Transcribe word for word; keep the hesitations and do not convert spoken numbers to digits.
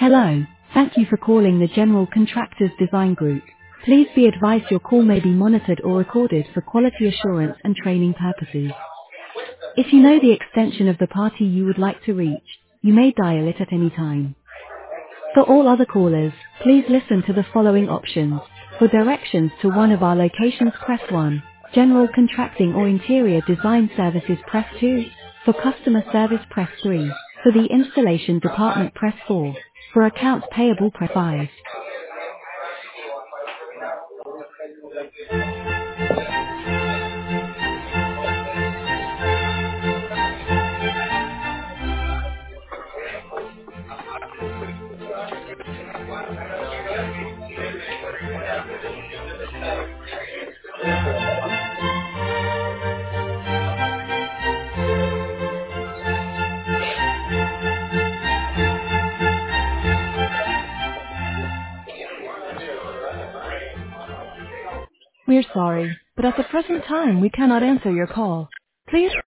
Hello. Thank you for calling the General Contractors Design Group. Please be advised your call may be monitored or recorded for quality assurance and training purposes. If you know the extension of the party you would like to reach, you may dial it at any time. For all other callers, please listen to the following options. For directions to one of our locations, press one. General contracting or interior design services, press two. For customer service, press three. For the installation department, press four. For accounts payable, press five. We're sorry, but at the present time we cannot answer your call. Please